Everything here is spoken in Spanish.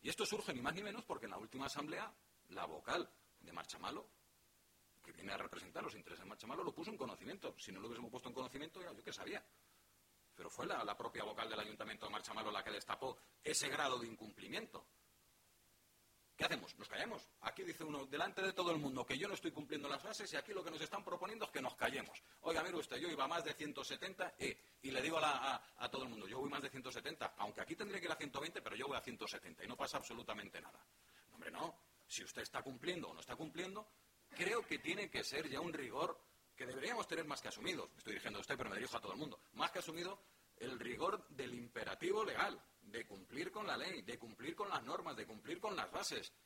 Y esto surge ni más ni menos porque en la última asamblea, la vocal de Marchamalo, que viene a representar los intereses de Marchamalo, lo puso en conocimiento. Si no lo hubiésemos puesto en conocimiento, ya yo qué sabía. Pero fue la propia vocal del Ayuntamiento de Marchamalo la que destapó ese grado de incumplimiento. ¿Qué hacemos? ¿Nos callamos? Aquí dice uno, delante de todo el mundo, que yo no estoy cumpliendo las bases y aquí lo que nos están proponiendo es que nos callemos. Oiga, mire usted, yo iba más de 170 y le digo a todo el mundo, yo voy más de 170, aunque aquí tendría que ir a 120, pero yo voy a 170 y no pasa absolutamente nada. No, hombre, no. Si usted está cumpliendo o no está cumpliendo, creo que tiene que ser ya un rigor que deberíamos tener más que asumido. Me estoy dirigiendo a usted, pero me dirijo a todo el mundo. Más que asumido el rigor del imperativo legal, de cumplir con la ley, de cumplir con las normas, de cumplir con las bases.